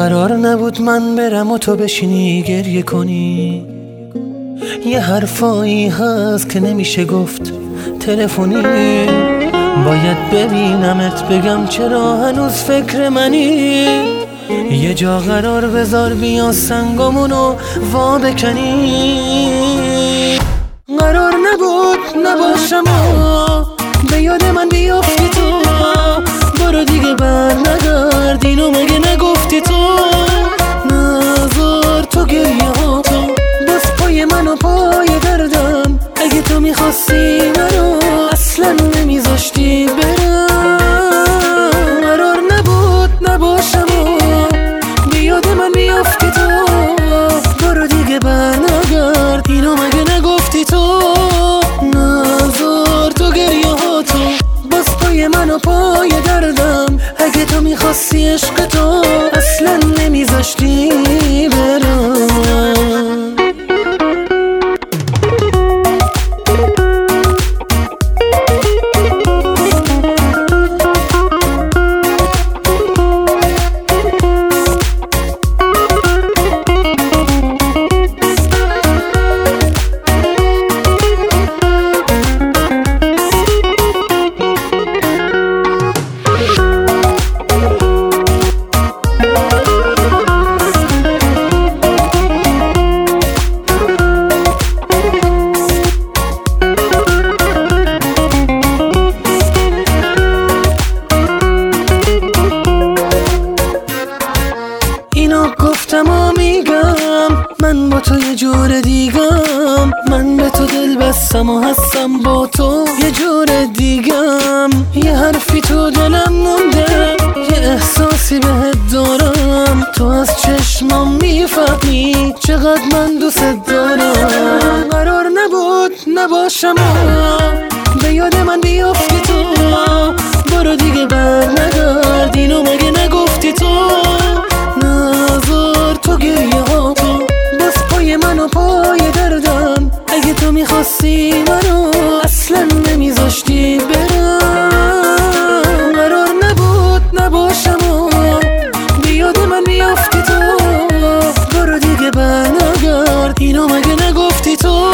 قرار نبود من برم و تو بشینی گریه کنی. یه حرفایی هست که نمیشه گفت تلفنی. باید ببینمت بگم چرا هنوز فکر منی. یه جا قرار بذار بیا سنگامونو وا بکنی. قرار نبود نباشم و به یاد من بیافتی تو. برو دیگه بر نگرد، اینو مگه نگفتی تو؟ نذار تو گریه ها تو باز پای من و پای دردم. اگه تو میخواستی منو اصلا نمیذاشتی برم. قرار نبود نباشم و به یاد من بیافتی تو. برو دیگه بر نگرد، اینو مگه نگفتی تو؟ نذار تو گریه ها تو باز پای من و پای دردم. اگه تو میخواستی عشق تو اصلا نمیذاشتی برم. گفتم و میگم من با تو یه جور دیگم. من به تو دل بستم و هستم با تو یه جور دیگم. یه حرفی تو دلم مونده، یه احساسی بهت دارم. تو از چشمام میفهمی چقدر من دوست دارم. قرار نبود نباشم و به یاد من بیافتی تو. برو دیگه بر نگرد، اینو مگه نگفتی تو؟ نذار تو گریه ها تو باز پای من و پای دردم. اگه تو میخواستی منو اصلا نمیذاشتی برم. قرار نبود نباشم و به یاد من بیافتی تو. برو دیگه بر نگرد، اینو مگه نگفتی تو؟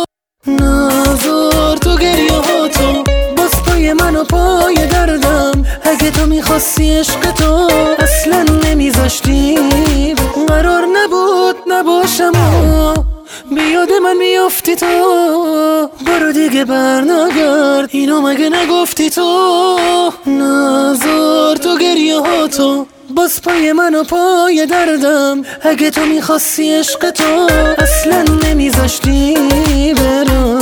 نذار تو گریه ها تو باز پای من و پای دردم. اگه تو میخواستی عشق تو اصلا نمیذاشتی. قرار نبود نباشم و به یاد من بیافتی تو. برو دیگه بر نگرد، اینو مگه نگفتی تو؟ نذار تو گریه ها تو باز پای من و پای دردم. اگه تو میخواستی عشق تو اصلا نمیذاشتی برم.